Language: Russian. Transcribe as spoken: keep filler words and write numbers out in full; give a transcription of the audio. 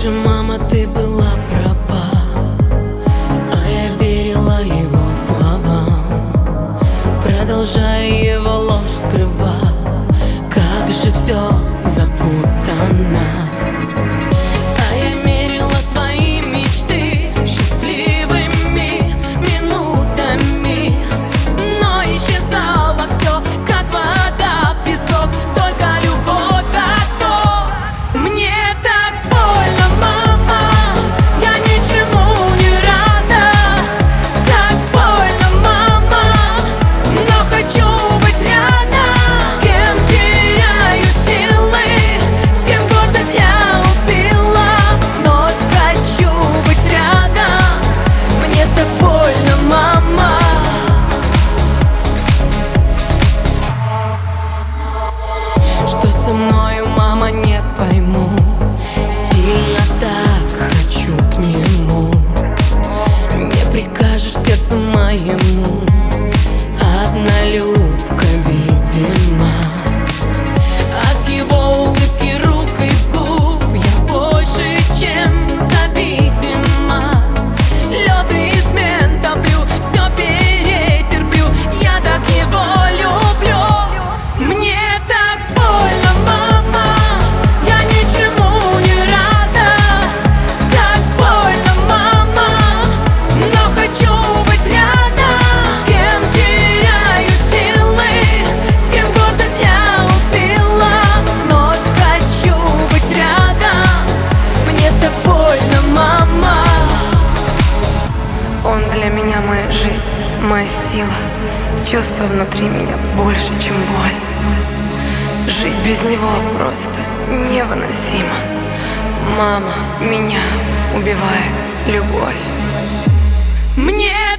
Раньше, мама, ты была права, а я верила его словам, продолжая его ложь скрывать. Как же все запутано. А я мерила свои мечты счастливыми минутами, но исчезало все, как вода в песок. Только любовь, так то мне так больно, мама. Я ничему не рада. Так больно, мама, но хочу быть рядом. С кем теряю силы, с кем гордость я убила, но хочу быть рядом. Мне так больно, мама. Что со мною, мама, не пойму. Сильно так хочу к нему. Не прикажешь сердцу моему. Однолюбка, видимо. От его улыбки, рук и губ я больше, чем зависима. Лед и измен топлю, все перетерплю. Я так его люблю. Мне так больно, мама. Я ничему не рада. Так больно, мама, но хочу быть рядом. С кем теряю силы, с кем гордость я убила, но хочу быть рядом. Мне так больно, мама. Он для меня моя жизнь, моя сила. Чувства внутри меня больше, чем боль. Жить без него просто невыносимо. Мама, меня убивает любовь. Мне